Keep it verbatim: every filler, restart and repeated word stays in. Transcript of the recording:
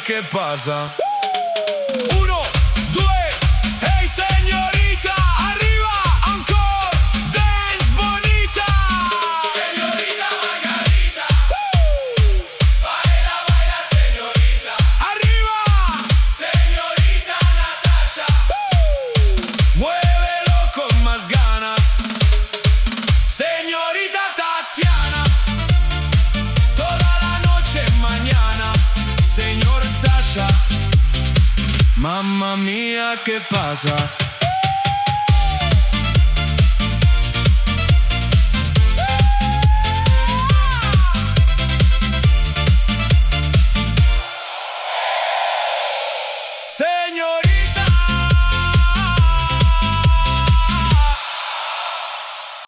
che pasa? Uno, due, hey signorita, arriva ancora Dance Bonita. Signorita Margarita, uh! baila, baila signorita. Arriva signorita Natasha, uh! muévelo con más ganas. Signorita Tatiana, toda la noche mañana. Señor Sasha, mamma mia che pasa?